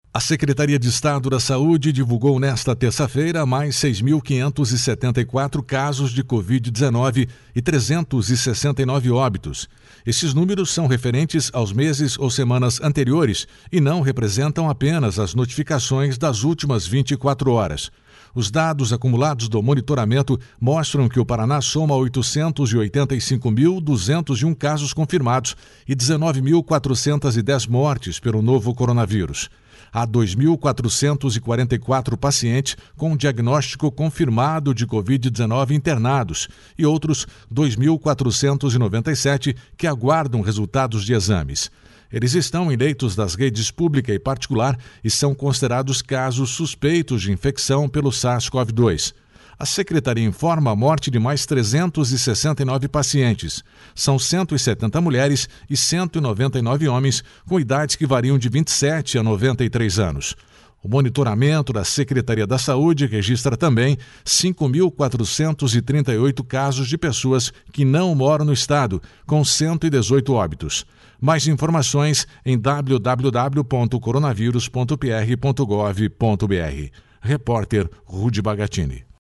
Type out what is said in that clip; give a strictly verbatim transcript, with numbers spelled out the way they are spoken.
A Secretaria de Estado da Saúde divulgou nesta terça-feira mais seis mil quinhentos e setenta e quatro casos de covid dezenove e trezentos e sessenta e nove óbitos. Esses números são referentes aos meses ou semanas anteriores e não representam apenas as notificações das últimas vinte e quatro horas. Os dados acumulados do monitoramento mostram que o Paraná soma oitocentos e oitenta e cinco mil duzentos e um casos confirmados e dezenove mil quatrocentas e dez mortes pelo novo coronavírus. Há dois mil quatrocentos e quarenta e quatro pacientes com diagnóstico confirmado de covid dezenove internados e outros dois mil quatrocentos e noventa e sete que aguardam resultados de exames. Eles estão em leitos das redes pública e particular e são considerados casos suspeitos de infecção pelo SARS-CoV dois. A Secretaria informa a morte de mais trezentos e sessenta e nove pacientes. São cento e setenta mulheres e cento e noventa e nove homens com idades que variam de vinte e sete a noventa e três anos. O monitoramento da Secretaria da Saúde registra também cinco mil quatrocentos e trinta e oito casos de pessoas que não moram no estado, com cento e dezoito óbitos. Mais informações em w w w ponto coronavírus ponto p r ponto gov ponto b r. Repórter Rudy Bagatini.